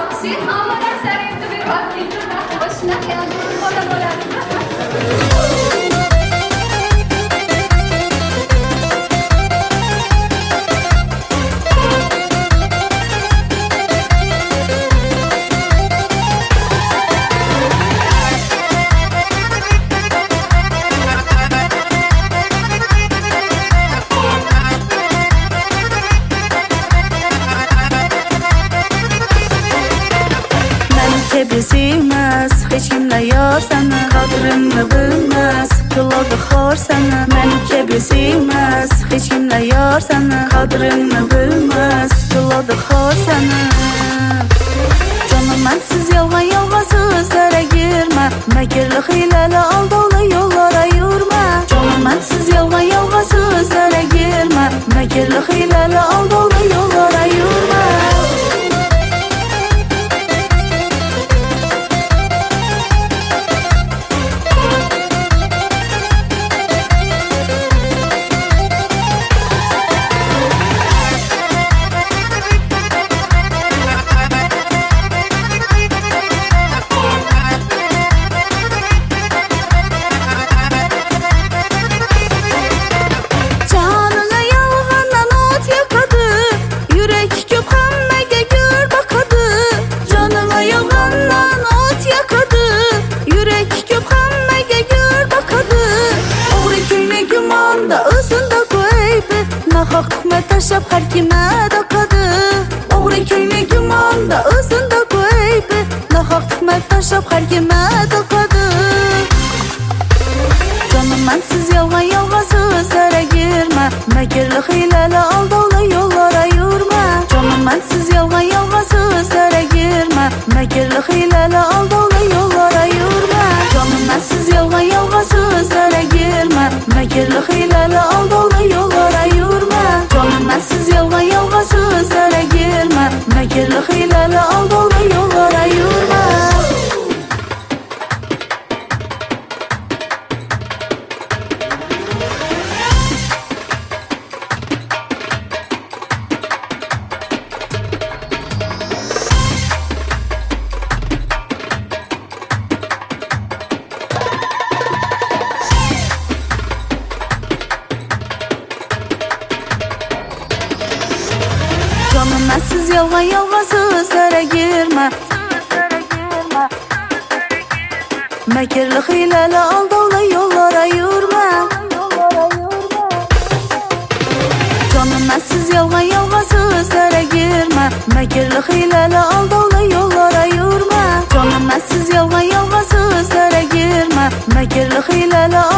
Sen hammadan saringni berib olib keldim. Shunaqa bola bo'ladi. Sevmez, hiç kimle yar sana, kadrini bilmez, kulağı xor sana. Menike sevmez, hiç kimle yar sana, kadrini bilmez, kulağı xor sana. Canım bensiz yalgan sözlere girme, mekirli hileli aldalı yollara yürüme. Canım bensiz yalgan sözlere girme, mekirli hileli aldalı yollara yürüme. Haqme taşab har kime daqadı. Oğri köyni gumanda ızında koybi. Haqme taşab har kime daqadı. Canım bensiz yalgan sözlere girme, mekirli hileli aldalı yollara yürüme. Canım bensiz yalgan sözlere girme, mekirli hileli aldalı yollara yürüme. Canım bensiz yalgan sözlere girme, mekirli hileli aldalı yollara yürüme. Canım bensiz yalgan sözlere girme, mekirli hileli aldalı yollara yürüme. Canım bensiz yalgan sözlere girme, mekirli hileli aldalı yollara yürüme. Canım bensiz yalgan sözlere girme, mekirli hileli aldalı yollara yürüme. Canım bensiz yalgan sözlere girme, mekirli hileli